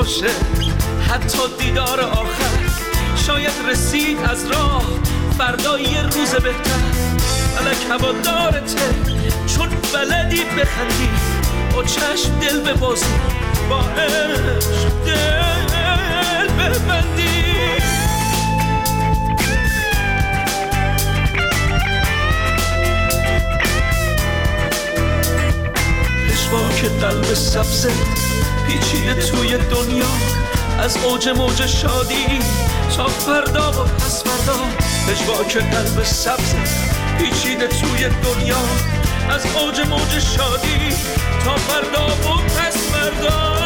باشه حتی دیدار آخر، شاید رسید از راه فردا یه روز بهتر. فلک هوادارته چون بلدی بخندی، با چشم دل ببازی، با عشق دل ببندی. پشواک قلب سبزه پیچیده توی دنیا، از اوج موج شادی تا فردا و پس فردا. پشواک قلب سبزه پیچیده توی دنیا، از اوج موج شادی تا فردا و پس فردا.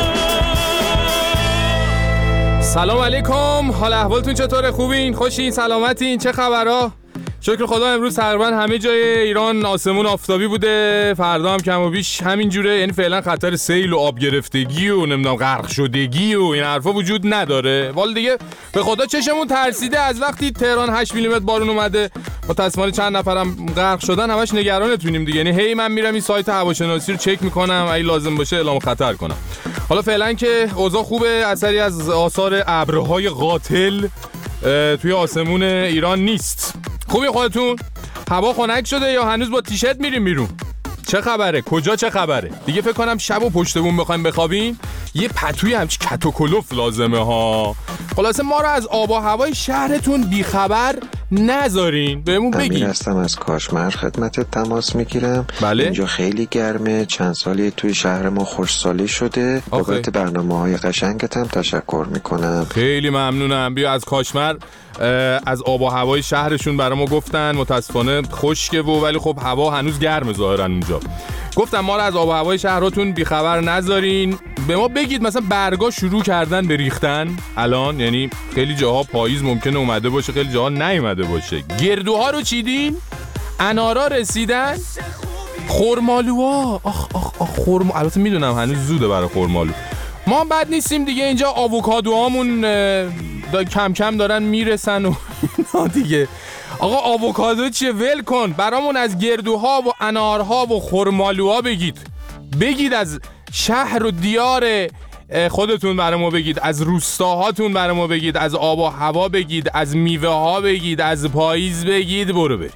سلام علیکم، حال احوالتون چطوره؟ خوبین؟ خوشین؟ سلامتین؟ چه خبرها؟ شکر خدا امروز تقریبا همه جای ایران آسمون آفتابی بوده، فردا هم کم و بیش همین جوره. یعنی فعلا خطر سیل و آب گرفتگی و نمیدونم غرق شدگی و این حرفا وجود نداره. ولی دیگه به خدا چشمون ترسیده از وقتی تهران 8 میلیمتر بارون اومده. متأسفانه چند نفرم غرق شدن، همش نگرانتونیم دیگه. یعنی هی من میرم این سایت هواشناسی رو چک میکنم، اگه لازم باشه اعلام خطر کنم. حالا فعلا که اوضاع خوبه، اثری از آثار ابرهای قاتل توی آسمون ایران نیست. خوبی خودتون؟ هوا خنک شده یا هنوز با تیشرت میریم بیرون؟ چه خبره؟ کجا چه خبره؟ دیگه فکر کنم شب و پشت بوم بخوایم بخوابیم یه پتوی همچی کت و کلوف لازمه ها. خلاصه ما رو از آب و هوای شهرتون بیخبر نذارین، بهمون بگین. امیر هستم از کاشمر خدمتت تماس میگیرم. بله؟ اینجا خیلی گرمه، چند سالی توی شهر ما خوشسالی شده. بابت برنامه‌های قشنگت هم تشکر میکنم. خیلی ممنونم. بیا از کاشمر از آب و هوای شهرشون برای ما گفتن. متاسفانه خشکه ولی خب هوا هنوز گرمه ظاهرا اونجا. گفتم ما رو از آب و هوای شهرتون بیخبر نذارین، به ما بگید مثلا برگا شروع کردن به ریختن الان، یعنی خیلی جاها پاییز ممکنه اومده باشه، خیلی جاها نیومده باشه. گردوها رو چیدین؟ انارا رسیدن؟ خرمالوها خرم، البته میدونم هنوز زوده برای خرمالو. ما هم بد نیستیم دیگه، اینجا آووکادوهامون کم کم دارن میرسن و دیگه. آقا آووکادو چیه؟ ول کن برامون. از گردوها و انارها و خرمالوها بگید از شهر و دیار خودتون برای ما بگید، از روستاهاتون برای ما بگید، از آب و هوا بگید، از میوه ها بگید، از پاییز بگید. برو بریم.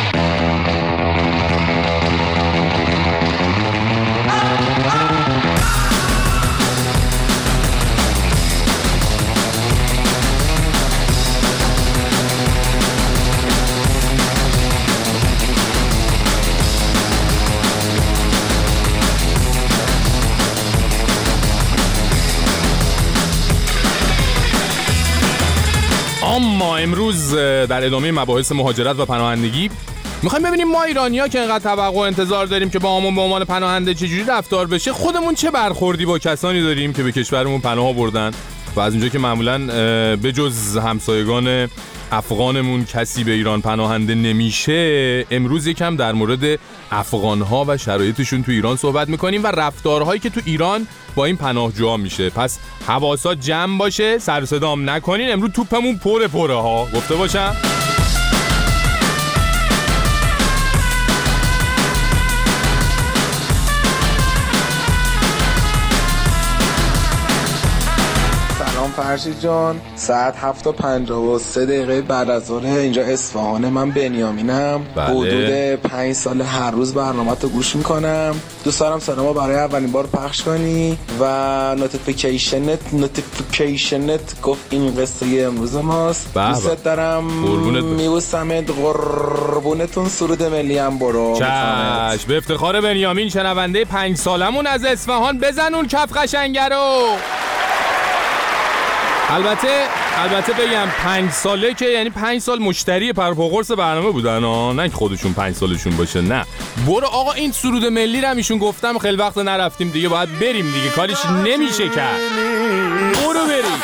اما امروز در ادامه مباحث مهاجرت و پناهندگی میخوایم ببینیم ما ایرانی‌ها که اینقدر توقع و انتظار داریم که با همون به عنوان پناهنده چجوری رفتار بشه، خودمون چه برخوردی با کسانی داریم که به کشورمون پناه آوردن و از اونجا که معمولاً به جز همسایگان افغانمون کسی به ایران پناهنده نمیشه، امروز یکم در مورد افغان‌ها و شرایطشون تو ایران صحبت میکنیم و رفتارهایی که تو ایران با این پناهجوها میشه. پس حواسات جمع باشه، سر و صدام نکنین. امروز توپمون پره ها، گفته باشم. فرشید جان، ساعت 7:53 بعد از ظهر اینجا اصفهان. من بنیامینم. حدود 5 سال هر روز برنامه‌تو گوش میکنم. دوست دارم صدامو برای اولین بار پخش کنی و نوتیفیکیشنت گفت این قصه امروز ماست. دوست دارم، میبوسمت، قربونتون. سرود ملی هم برو. چشم. به افتخار بنیامین شنونده 5 سالمون از اصفهان. بزنون کف قشنگه رو. البته بگم 5 ساله که یعنی 5 سال مشتری پرپاقرص برنامه بودن ها، نه که خودشون 5 سالشون باشه. نه برو آقا، این سرود ملی رو ایشون گفتم، خیلی وقت نرفتیم دیگه، باید بریم دیگه، کاریش نمیشه کرد. برو بریم.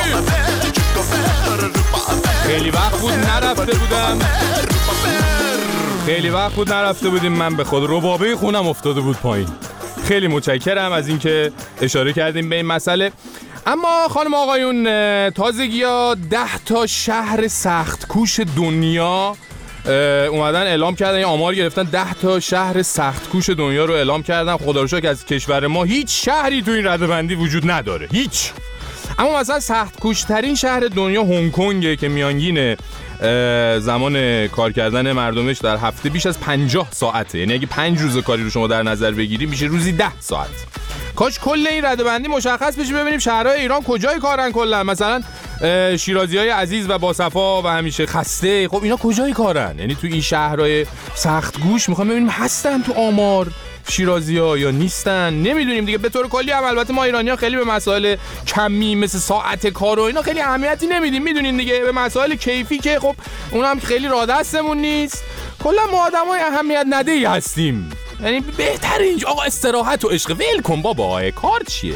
خیلی وقت بود نرفته بودم. خیلی وقت بود نرفته بودیم. من به خود ربابه خونم افتاده بود پایین. خیلی متشکرم از اینکه اشاره کردیم به این مسئله. اما خانم آقایون، تازگی‌ها 10 شهر سخت کوش دنیا اومدن اعلام کردن، آمار گرفتن 10 شهر سخت کوش دنیا رو اعلام کردن. خدا رو شکر از کشور ما هیچ شهری تو این رده‌بندی وجود نداره، هیچ. اما مثلا سخت کوش ترین شهر دنیا هنگ کنگه که میانگین زمان کار کردن مردمش در هفته بیش از 50 ساعته. یعنی اگه 5 روز کاری رو شما در نظر بگیری میشه روزی 10 ساعت. کاش کل این رده‌بندی مشخص بشه، ببینیم شهرهای ایران کجای کارن کلا. مثلا شیرازی‌های عزیز و باصفا و همیشه خسته، خب اینا کجای کارن؟ یعنی تو این شهرهای سخت گوش میخوام ببینیم هستن تو آمار شیرازی‌ها یا نیستن، نمیدونیم دیگه. به طور کلی هم البته ما ایرانی‌ها خیلی به مسائل کمی مثل ساعت کار و اینا خیلی اهمیتی نمیدیم، میدونین دیگه. به مسائل کیفی که خب اونم خیلی راه دستمون نیست. کلا ما آدمای اهمیت ندهی هستیم. یعنی بهتره اینجا آقا استراحت و عشق، ول کن بابا، کار چیه؟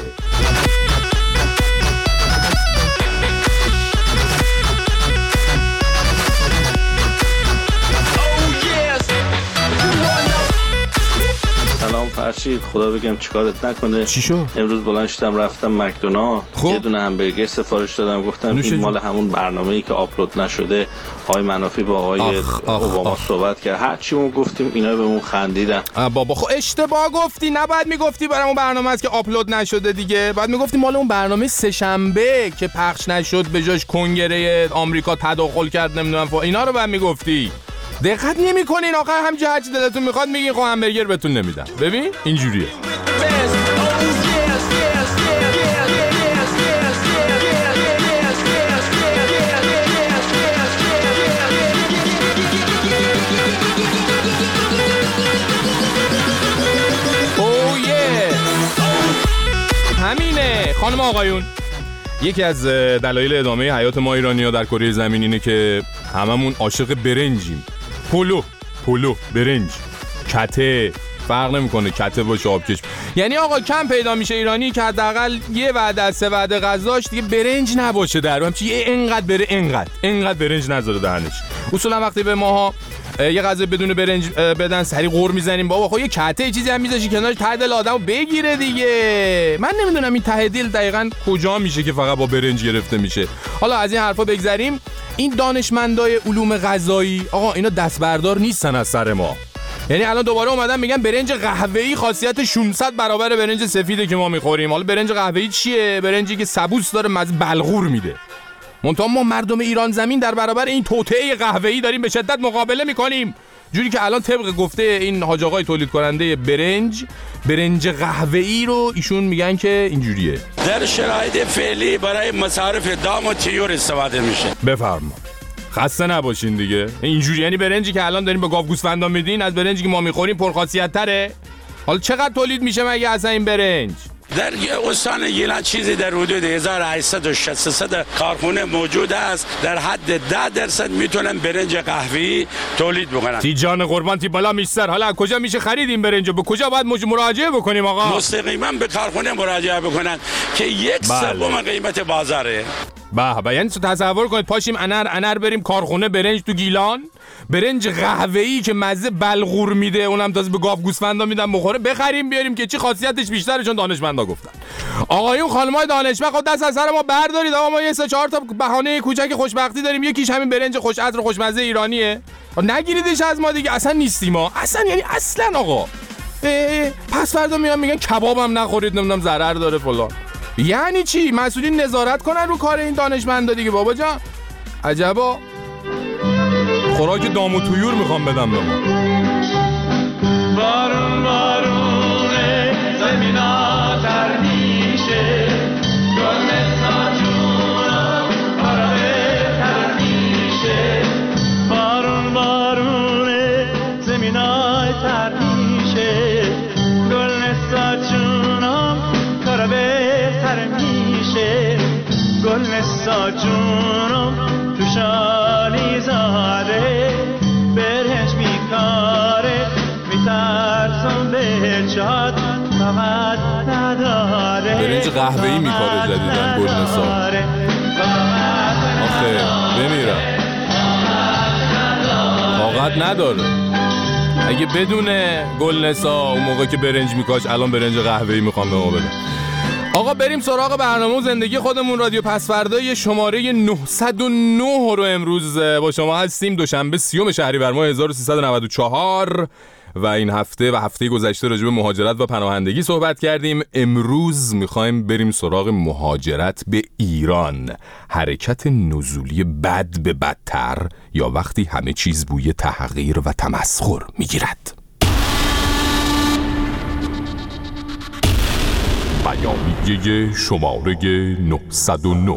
سلام فرشید، خدا بگم چیکارت نکنه. چی شد؟ امروز بلند شدم رفتم مکدونالد، یه دونه همبرگر سفارش دادم، گفتم این مال همون برنامه‌ای که آپلود نشده. آقای منافی با آقای اوباما صحبت کرد، هر چی اون گفتیم اینا بهمون خندیدن. بابا خب اشتباه گفتی، نباید میگفتی برامون برنامه است که آپلود نشده دیگه. بعد میگفتی مال اون برنامه سه‌شنبه که پخش نشد، به جاش کنگره آمریکا تداخل کرد، نمیدونم اینا رو بعد میگفتی. دقت نمی‌کنین آخر همینجوری هر چی دلتون میخواد میگین خب همبرگر بهتون نمیدم. ببین اینجوریه. همینه خانم آقایون. یکی از دلایل ادامه حیات ما ایرانی‌ها در کره زمین اینه که هممون عاشق برنجیم. پلو، برنج، کته، فرق نمیکنه کته باشه آبکش. یعنی آقا کم پیدا میشه ایرانی که حداقل یه وعده از 3 وعده غذاش دیگه برنج نباشه در هم، چی اینقدر بره اینقدر برنج نذاره دهنش. اصولا وقتی به ماها یه غذا بدون برنج بدن سری غور میزنیم بابا خب یه کته چیزی هم میذاشی کنارش ته دل آدمو بگیره دیگه. من نمیدونم این ته دل دقیقاً کجا میشه که فقط با برنج گرفته میشه. حالا از این حرفا بگذریم. این دانشمندای علوم غذایی آقا اینا دست بردار نیستن از سر ما. یعنی الان دوباره اومدن میگن برنج قهوه‌ای خاصیت 600 برابر برنج سفیده که ما میخوریم. حالا برنج قهوه‌ای چیه؟ برنجی که سبوس داره مزه بلغور میده. منتها ما مردم ایران زمین در برابر این توطئه قهوه‌ای داریم به شدت مقابله میکنیم. جوری که الان طبق گفته این حاج آقای تولید کننده برنج قهوه‌ای رو ایشون میگن که اینجوریه. در شرایط فعلی برای مصارف دام و طیور استفاده میشه. بفرما. خسته نباشین دیگه. اینجوری یعنی برنجی که الان داریم به گاو گوسفندا میدین از برنجی که ما میخوریم پرخاصیت تره. حالا چقدر تولید میشه مگه اصلا این برنج؟ در استان گیلان چیزی در حدود 1800 کارخونه موجود است. در حد 10% میتونن برنج قهوه‌ای تولید بکنن. تی جان قربان تی بالا میستر. حالا کجا میشه خرید این برنجو؟ به کجا باید مراجعه بکنیم آقا؟ مستقیما به کارخونه مراجعه بکنن که 1/3 قیمت بازاره. به یعنی تصور کنید پاشیم انر بریم کارخونه برنج تو گیلان، برنج قهوه‌ای که مزه بلغور میده، اونم تازه به گاو گوسفندا میدن بخوره، بخریم بیاریم که چی خاصیتش بیشتره چون دانشمندا گفتن. آقایون خانمای دانشمند خود دست از سر ما بردارید آقا، ما یه 3-4 تا بهانه کوچک خوشبختی داریم، یکیش همین برنج خوش عطر و خوشمزه ایرانیه. نگیریدش از ما دیگه، اصلا نیستیم ما، اصلا یعنی اصلا آقا. پس فردا میان میگن کبابم نخورید، نمیدونم ضرر داره فلان. یعنی چی؟ مسئولین نظارت کنن رو کار این دانشمندا دیگه بابا جان. عجبا. خوراک دام و طیور میخوام بدم به ما. بارون بارونه زمینا تر میشه، گل ساجونا آرامه تر میشه. بارون بارونه زمینا تر میشه، گل ساجونا آرامه تر میشه. گل ساجونا تو شالی زاره برنج میکاره، میترسم به جاد فقط نداره. برنج قهوه‌ای میکاره جدیدن گلنسا. آخه بمیرم طاقت نداره. اگه بدونه گلنسا اون موقع که برنج میکاش الان برنج قهوه‌ای میخوام به ما بده. آقا بریم سراغ برنامه و زندگی خودمون. رادیو پسفردای شماره 909 رو امروز با شما هستیم. دوشنبه 30 شهریور ماه 1394 و این هفته و هفته گذشته راجع به مهاجرت و پناهندگی صحبت کردیم. امروز میخوایم بریم سراغ مهاجرت به ایران، حرکت نزولی بد به بدتر یا وقتی همه چیز بوی تحقیر و تمسخر میگیرد. بیانیه شماره 909.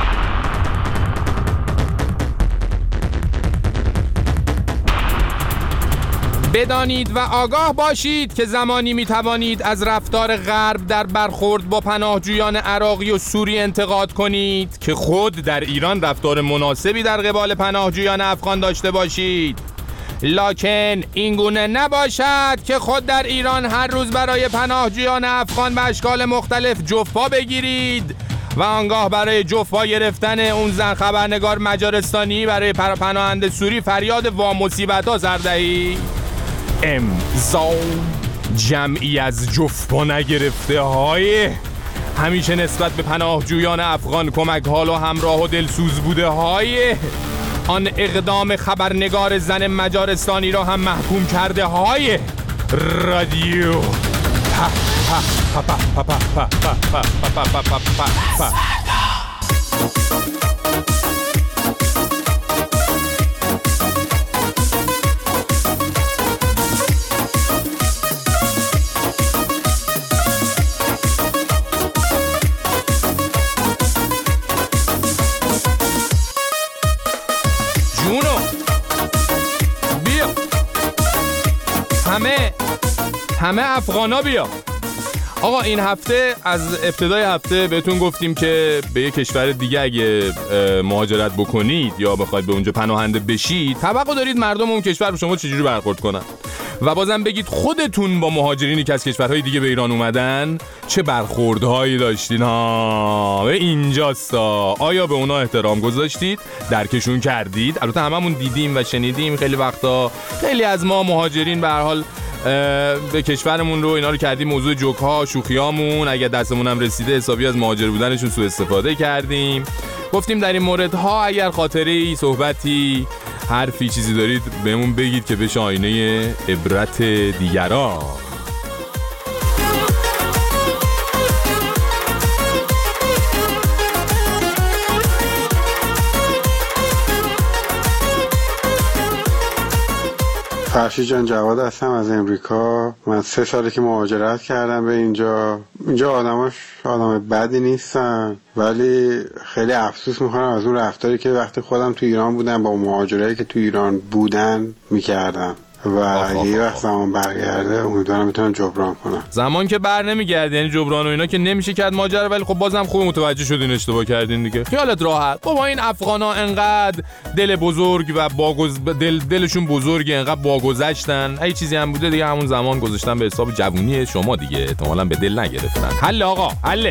بدانید و آگاه باشید که زمانی میتوانید از رفتار غرب در برخورد با پناهجویان عراقی و سوری انتقاد کنید که خود در ایران رفتار مناسبی در قبال پناهجویان افغان داشته باشید، لکن اینگونه نباشد که خود در ایران هر روز برای پناهجویان افغان به اشکال مختلف جفا بگیرید و آنگاه برای جفا گرفتن اون زن خبرنگار مجارستانی برای پناهنده سوری فریاد وا مصیبت ها سر دهید. امضا جمعی از جفا نگرفته های همیشه نسبت به پناهجویان افغان کمک حال و همراه و دلسوز بوده های آن اقدام خبرنگار زن مجارستانی را هم محکوم کرده های رادیو همه افغانا بیا. آقا این هفته از ابتدای هفته بهتون گفتیم که به یک کشور دیگه اگه مهاجرت بکنید یا بخواید به اونجا پناهنده بشید توقع دارید مردم اون کشور به شما چجوری برخورد کنن و بازم بگید خودتون با مهاجرینی که از کشورهای دیگه به ایران اومدن چه برخوردهایی داشتین ها. اینجاستا آیا به اونا احترام گذاشتید، درکشون کردید؟ البته هممون دیدیم و شنیدیم خیلی وقتا خیلی از ما مهاجرین به هر حال به کشورمون رو اینا رو کردیم موضوع جوک‌ها شوخیامون، اگه دستمون هم رسیده حسابی از مهاجر بودنشون سوء استفاده کردیم. گفتیم در این موردها اگر خاطره‌ای، صحبتی، حرفی، چیزی دارید بهمون بگید که بشه آینه عبرت دیگران. فرشید جان، جواد هستم از امریکا. من 3 ساله که مهاجرت کردم به اینجا آدماش آدم بدی نیستن، ولی خیلی افسوس میخورم از اون رفتاری که وقتی خودم تو ایران بودم با مهاجرایی که تو ایران بودن میکردم و اگه یه وقت زمان برگرده امیدوارم بتونم جبران کنم. زمان که بر نمیگرده، یعنی جبران و اینا که نمیشه کرد ماجرا، ولی خب بازم خوب متوجه شدین اشتباه کردین دیگه. خیالت راحت. بابا این افغانا انقدر دل بزرگ و دلشون بزرگه، انقدر باگذشتن. اگه چیزی هم بوده دیگه همون زمان گذاشتن به حساب جوونی شما دیگه، احتمالاً به دل نگرفتن. حل آقا، حل.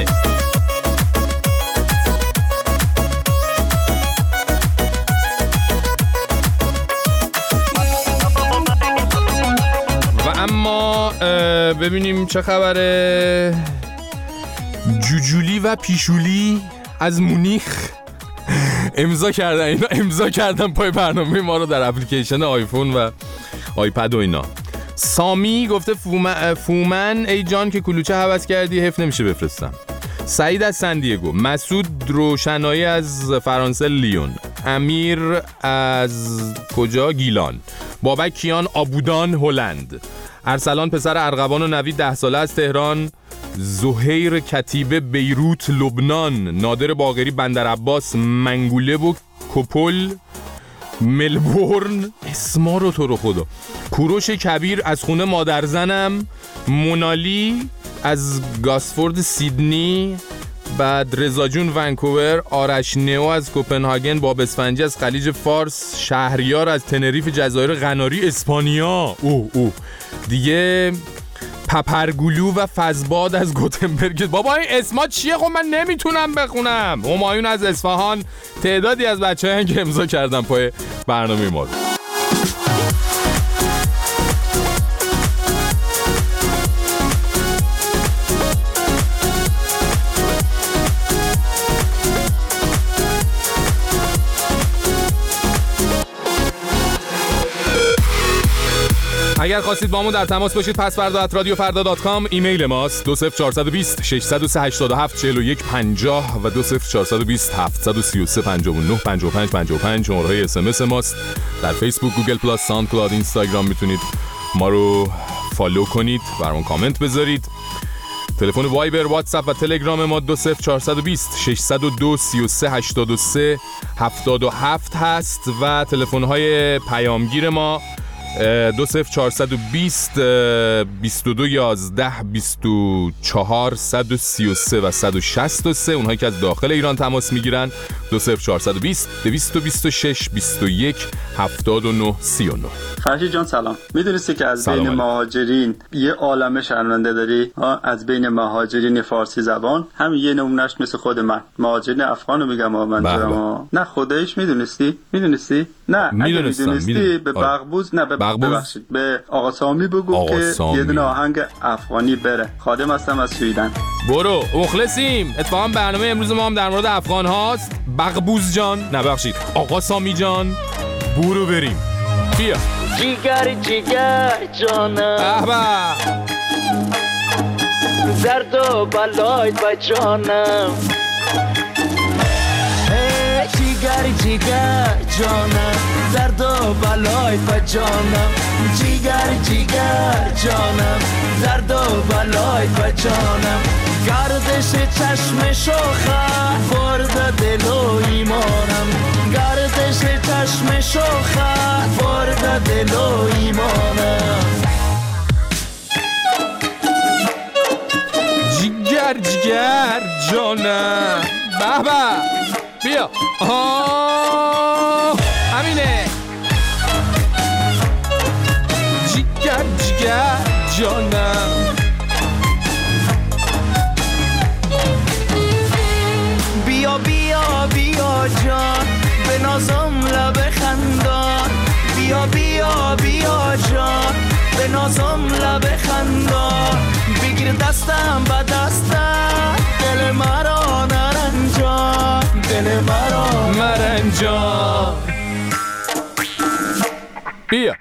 اما ببینیم چه خبره. جوجولی و پیشولی از مونیخ امضا کردن. اینا امضا کردن پای برنامه ما رو در اپلیکیشن آیفون و آیپد و اینا. سامی گفته فومن ای جان که کلوچه هوس کردی حیف نمیشه بفرستم. سعید از سندیگو، مسعود روشنایی از فرانسه لیون، امیر از کجا گیلان، بابک کیان آبودان هلند، ارسلان پسر ارغوان و نوید 10 ساله از تهران، زهیر کتیبه بیروت لبنان، نادر باقری بندر عباس منگوله و کپل ملبورن، اسما رو تو رو خدا، کوروش کبیر از خونه مادرزنم، مونالی از گاسفورد سیدنی، بعد رضا جون ونکوور، آرش نئو از کوپنهاگن، باب اسفنجی از خلیج فارس، شهریار از تنریف جزایر قناری اسپانیا، دیگه پپرگلو و فزباد از گوتنبرگ. بابا این اسما چیه؟ خب من نمیتونم بخونم. همایون از اصفهان، تعدادی از بچه‌ها که امضا کردن پای برنامه ما. اگر خواستید با ما در تماس باشید pasfarda@radiofarda.com ایمیل ماست 20420 603 87 41 50 و 20420 733 59 55 55 شماره‌های SMS ماست. در فیسبوک، گوگل پلاس، ساوند کلاود، اینستاگرام میتونید ما رو فالو کنید، برامون کامنت بذارید. تلفن وایبر، واتساپ و تلگرام ما 20420 602 33 83 77 هست و تلفن‌های پیامگیر ما 20420 22 11 24 133 و 163. اونهایی که از داخل ایران تماس میگیرن 20420 226 21 79 39. فرشید جان سلام. میدونستی که از بین مهاجرین یه عالمه شنونده داری؟ از بین مهاجرین فارسی زبان همین یه نمونهش مثل خود من، مهاجرین افغانو میگم منظورم. نه خودش میدونستی؟ نه میدونستی به بغبوز، نه ببخشید به آقا سامی بگو که یه دونه آهنگ افغانی بره. خادم هستم از سویدن. برو مخلصیم. اتفاقا برنامه امروز ما هم در مورد افغان هاست. بغبوز جان، نه ببخشید آقا سامی جان، برو بریم. بیا جیگر جانم، درد و بلای با جانم، جیگر جانم، درد و بلای با جانم، جیگر جانم، درد و بلای با جانم، گردش چشم شوخه برده دل و ایمانم، گردش چشم شوخه برده دل و ایمانم، جیگر جانم. بابا بیا همینه. جیگر جانم، بیا جان به نازم لب خندان، بیا جان به نازم لب خندان، بگیر دستم با دستم دل مرا نرنجان، دل مرا مرنجان. بیا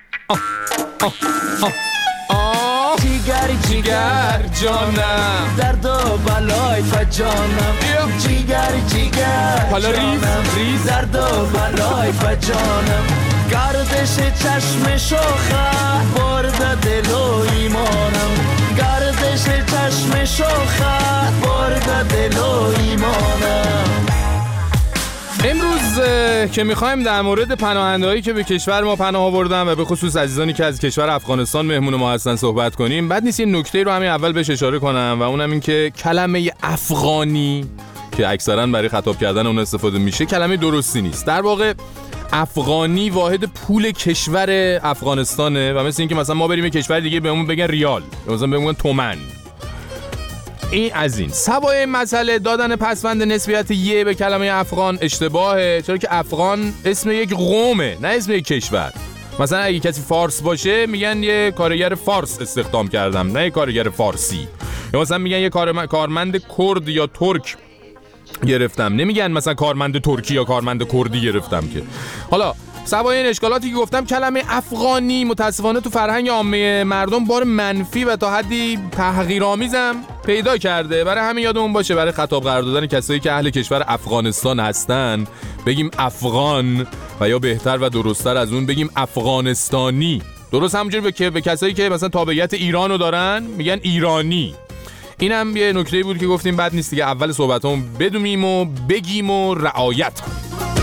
جیگر جانم، درد و بلای با جانم، جیگر حالا ریز درد و بلای با جانم، گردش چشم شوخه برده دل و ایمانم، گردش چشم شوخه برده دل و ایمانم. امروز که میخوایم در مورد پناهندهایی که به کشور ما پناه آوردن و به خصوص عزیزانی که از کشور افغانستان مهمون ما هستن صحبت کنیم، بعد نیست این نکته رو همین اول بهش اشاره کنم و اونم این که کلمه افغانی که اکثرا برای خطاب کردن اون استفاده میشه کلمه درستی نیست. در واقع افغانی واحد پول کشور افغانستانه و مثل این که مثلا ما بریم کشور دیگه بهمون بگن ریال، مثلا بهمون تومن. این از این سوای مسئله دادن پسوند نسبیت یه به کلمه افغان اشتباهه، چرا که افغان اسم یک قومه نه اسم یک کشور. مثلا اگه کسی فارس باشه میگن یه کارگر فارس استخدام کردم نه یه کارگر فارسی، یا مثلا میگن یه کارمند کرد یا ترک گرفتم، نمیگن مثلا کارمند ترکی یا کارمند کردی گرفتم. که حالا سوای این اشکالاتی که گفتم کلمه افغانی متاسفانه تو فرهنگ عامه مردم بار منفی و تا حدی تحقیرآمیزم پیدا کرده. برای همین یادمون باشه برای خطاب قرار دادن کسایی که اهل کشور افغانستان هستن بگیم افغان و یا بهتر و درست‌تر از اون بگیم افغانستانی. درست همونجوری که به کسایی که مثلا تابعیت ایرانو دارن میگن ایرانی. اینم یه نکته بود که گفتیم بد نیست دیگه اول صحبتامون بدونیم و بگیم و رعایت کنیم.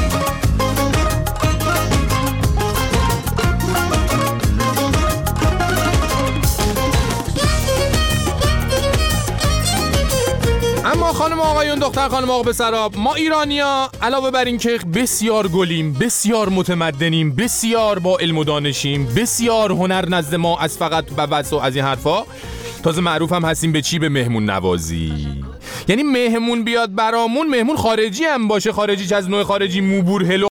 اما خانم آقایون، دختر خانم آقا پسرا، ما ایرانیا علاوه بر این که بسیار گلیم، بسیار متمدنیم، بسیار با علم و دانشیم، بسیار هنر نزد ما از فقط بس و از این حرفا، تازه معروف هم هستیم به چی؟ به مهمون نوازی. یعنی مهمون بیاد برامون، مهمون خارجی هم باشه، خارجی که از نوع خارجی موبور هلو